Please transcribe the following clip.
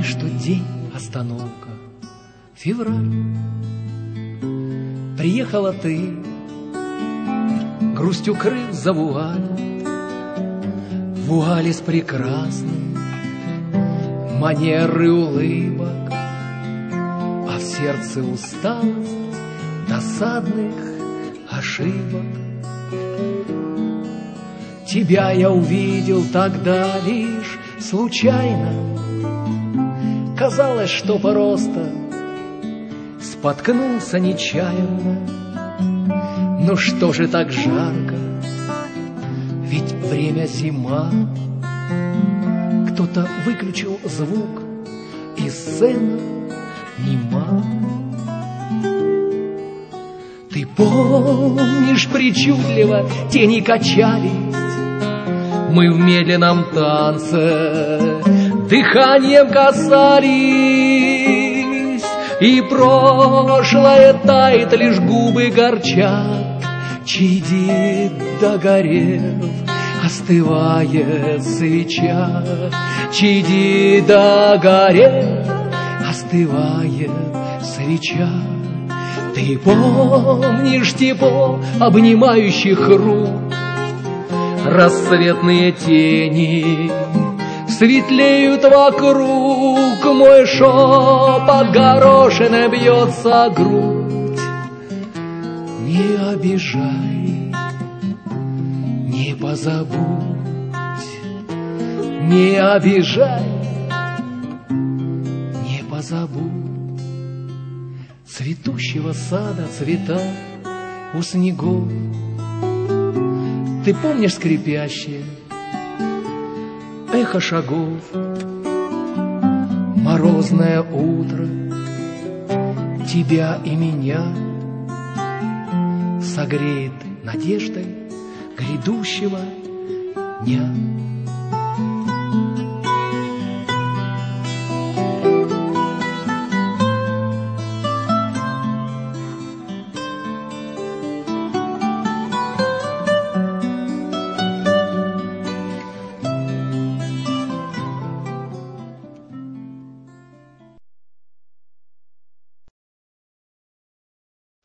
что день остановка, февраль. Приехала ты, грусть укрыв за вуаль, вуаль из прекрасной манеры улыбок, а в сердце усталость досадных ошибок. Тебя я увидел тогда лишь случайно, казалось, что просто споткнулся нечаянно. Ну что же так жарко, ведь время зима. Кто-то выключил звук, и сцена нема. Ты помнишь причудливо, тени качались, мы в медленном танце дыханием касались, и прошлое тает, лишь губы горчат, чадит догорев, остывает свеча, чадит догорев, остывает свеча. Ты помнишь тепло обнимающих рук, рассветные тени светлеют вокруг, мой шепот горошиной бьется грудь. Не обижай, не позабудь, не обижай, не позабудь. Цветущего сада цвета у снегов, ты помнишь скрипящее эхо шагов? Морозное утро тебя и меня согреет надеждой грядущего дня.